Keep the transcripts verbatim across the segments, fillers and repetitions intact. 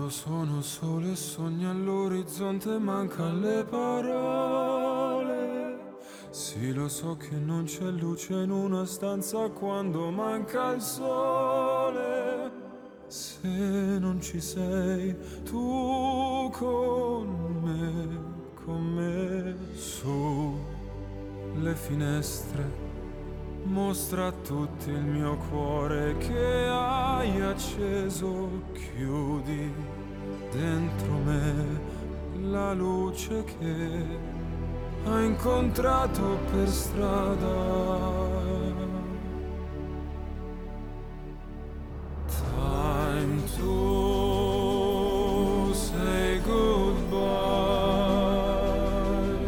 Quando sono solo e sogno all'orizzonte mancan le parole. Sì, lo so che non c'è luce in una stanza quando manca il sole. Se non ci sei tu con me, con me su le finestre. Mostra a tutti il mio cuore che hai acceso, chiudi dentro me la luce che hai incontrato per strada. Time to say goodbye.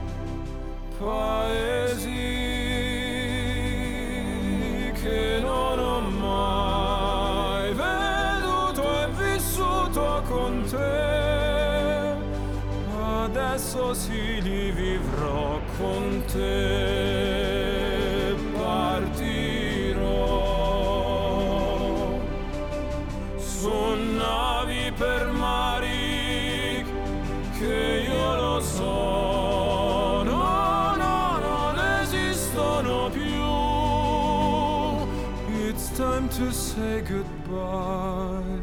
Paesi che non ho mai veduto e vissuto con te, adesso sì li vivrò con te. Partirò su navi per mari che io lo so, no, no, non esistono più. It's time to say goodbye.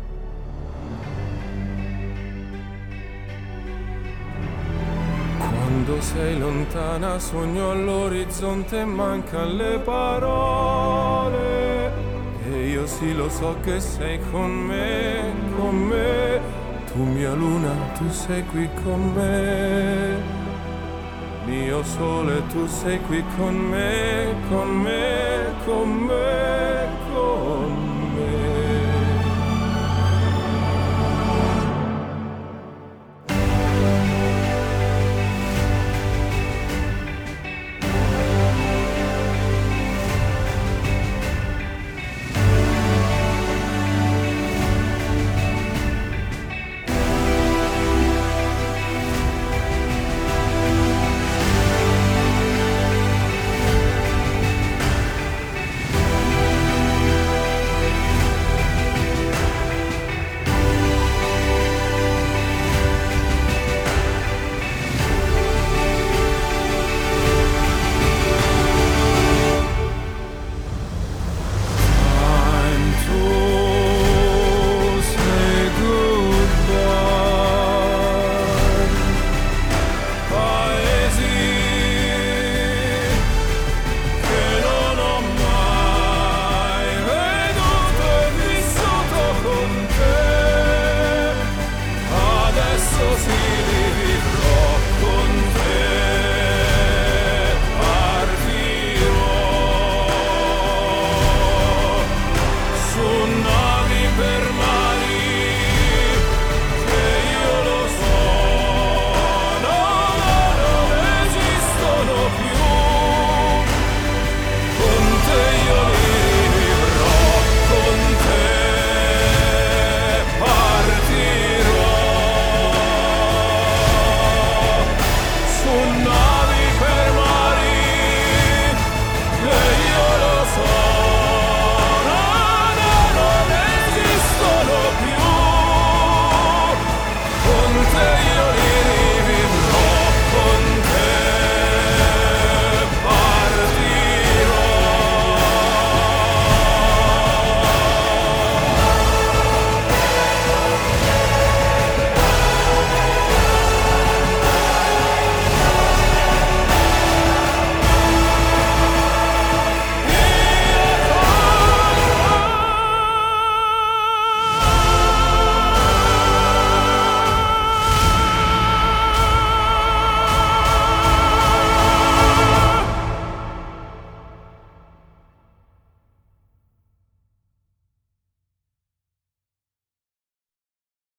Quando sei lontana sogno all'orizzonte mancan le parole. E io sì lo so che sei con me, con me. Tu mia luna, tu sei qui con me. Mio sole, tu sei qui con me, con me, con me.